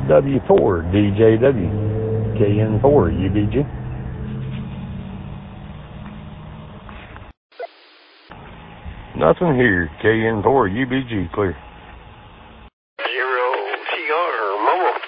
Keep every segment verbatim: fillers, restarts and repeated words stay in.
W four D J W, K N four U B G. Nothing here, K N four U B G, clear. Zero T R, mobile.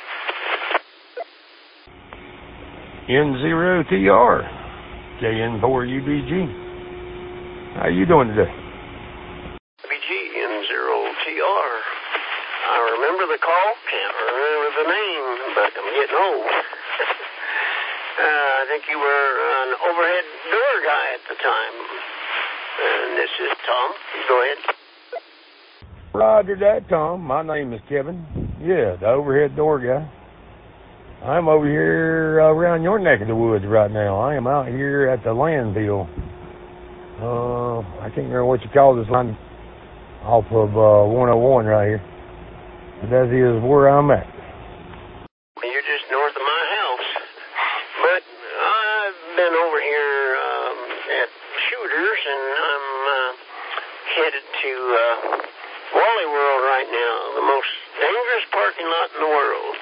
N zero T R, K N four U B G. How you doing today? U B G, N zero T R. I remember the call, can't remember the name, but I'm getting old. uh, I think you were an overhead door guy at the time. And this is Tom. Go ahead. Roger that, Tom. My name is Kevin. Yeah, the overhead door guy. I'm over here around your neck of the woods right now. I am out here at the landfill. Uh, I can't remember what you call this line off of uh, one oh one right here. But that is where I'm at. You're just north of my house. But I've been over here um, at Shooters, and I'm uh, headed to uh, Wally World right now, the most dangerous parking lot in the world.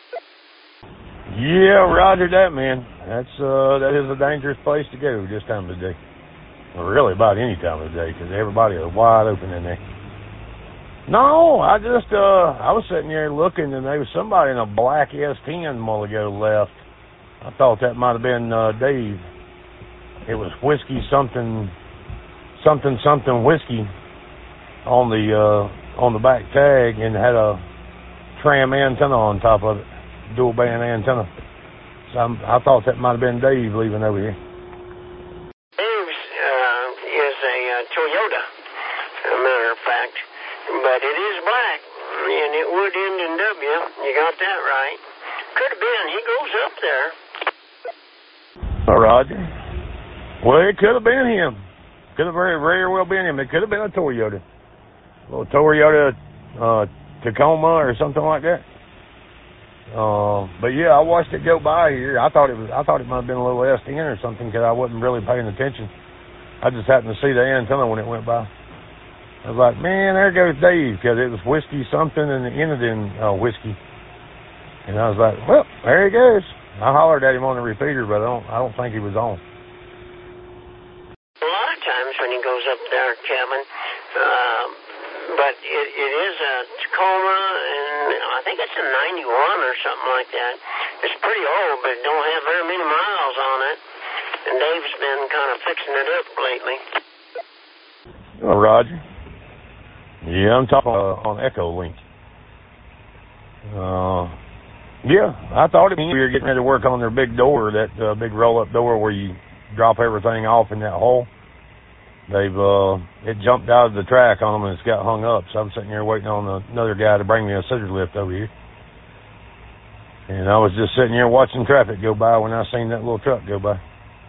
Yeah, roger that, man. That's uh, that is a dangerous place to go this time of the day. Well, really, about any time of the day, because everybody is wide open in there. No, I just, uh, I was sitting there looking, and there was somebody in a black S ten a while ago left. I thought that might have been uh, Dave. It was whiskey something, something, something whiskey on the, uh, on the back tag, and had a tram antenna on top of it, dual band antenna. So I'm, I thought that might have been Dave leaving over here. Dave's uh, is a uh, Toyota, as a matter of fact. But it is black, and it would end in W. You got that right. Could have been. He goes up there. Oh, Roger. Well, it could have been him. Could have very, very well been him. It could have been a Toyota. A little Toyota uh, Tacoma or something like that. Uh, but yeah, I watched it go by here. I thought it was. I thought it might have been a little S ten or something because I wasn't really paying attention. I just happened to see the antenna when it went by. I was like, man, there goes Dave, because it was whiskey something and it ended in uh, whiskey. And I was like, well, there he goes. I hollered at him on the repeater, but I don't, I don't think he was on. A lot of times when he goes up there, Kevin, um, but it, it is a Tacoma, and I think it's a ninety-one or something like that. It's pretty old, but it don't have very many miles on it. And Dave's been kind of fixing it up lately. Oh, Roger. Yeah, I'm talking uh, on Echo Link. Uh, yeah, I thought it we were getting ready to work on their big door, that uh, big roll-up door where you drop everything off in that hole. They've uh, it jumped out of the track on them and it's got hung up. So I'm sitting here waiting on another guy to bring me a scissor lift over here. And I was just sitting here watching traffic go by when I seen that little truck go by.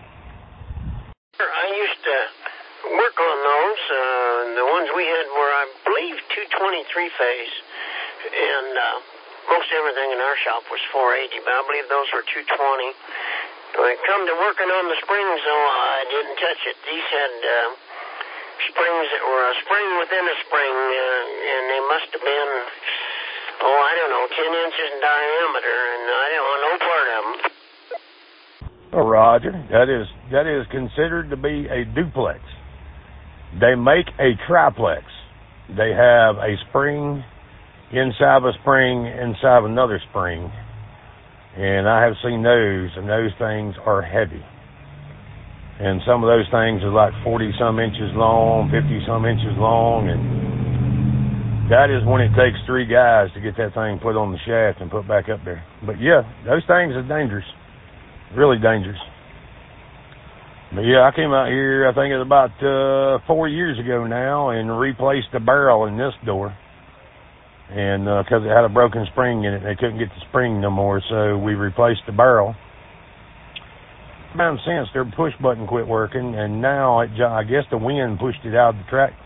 I used to work on those. Uh, the ones we had were, I believe, two twenty-three phase, and uh, most everything in our shop was four eighty, but I believe those were two twenty. When it come to working on the springs, though, I didn't touch it. These had uh, springs that were a spring within a spring, uh, and they must have been, oh, I don't know, ten inches in diameter, and I didn't want no part of them. Oh, Roger, that is that is considered to be a duplex. They make a triplex. They have a spring inside of a spring inside of another spring. And I have seen those, and those things are heavy. And some of those things are like forty-some inches long, fifty-some inches long, and that is when it takes three guys to get that thing put on the shaft and put back up there. But yeah, those things are dangerous, really dangerous. But yeah, I came out here, I think it was about uh, four years ago now, and replaced the barrel in this door. And because uh, it had a broken spring in it, they couldn't get the spring no more, so we replaced the barrel. About since their push button quit working, and now it, I guess the wind pushed it out of the track.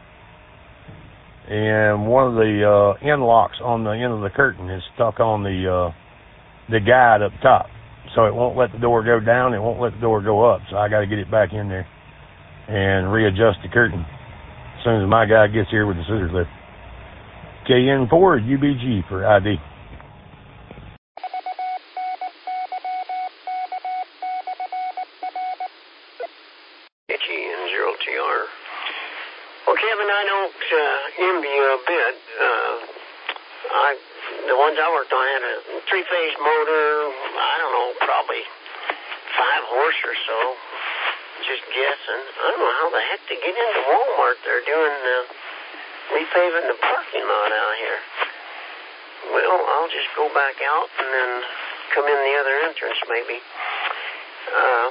And one of the uh, end locks on the end of the curtain is stuck on the uh, the guide up top. So it won't let the door go down, it won't let the door go up. So I got to get it back in there and readjust the curtain as soon as my guy gets here with the scissors lift. K N four U B G for I D. the ones I worked on had a three-phase motor, I don't know, probably five horse or so. Just guessing. I don't know how the heck to get into Walmart. They're doing uh, repaving the parking lot out here. Well, I'll just go back out and then come in the other entrance maybe. Uh,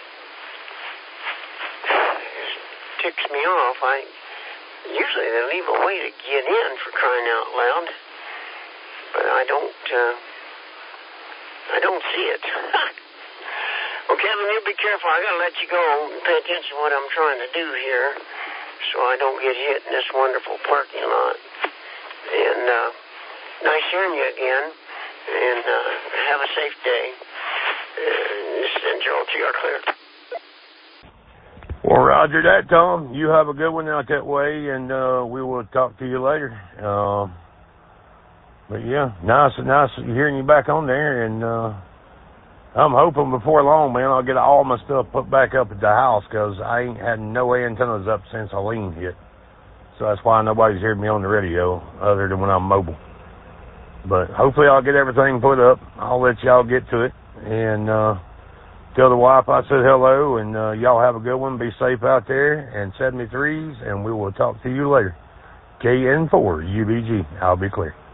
it ticks me off. I usually they leave a way to get in, for crying out loud, but I don't. Uh, I don't see it. Well, Kevin, you be careful. I gotta let you go. Pay attention to what I'm trying to do here, so I don't get hit in this wonderful parking lot. And uh, nice hearing you again. And uh, have a safe day. Uh, this is N Gerald T R Clear. Well, Roger that, Tom. You have a good one out that way, and uh, we will talk to you later. Uh, but yeah, nice, nice hearing you back on there, and. Uh, I'm hoping before long, man, I'll get all my stuff put back up at the house, because I ain't had no antennas up since Helene hit. So that's why nobody's heard me on the radio other than when I'm mobile. But hopefully I'll get everything put up. I'll let y'all get to it. And uh, tell the wife I said hello, and uh, y'all have a good one. Be safe out there, and seventy-threes, and we will talk to you later. K N four U B G. I'll be clear.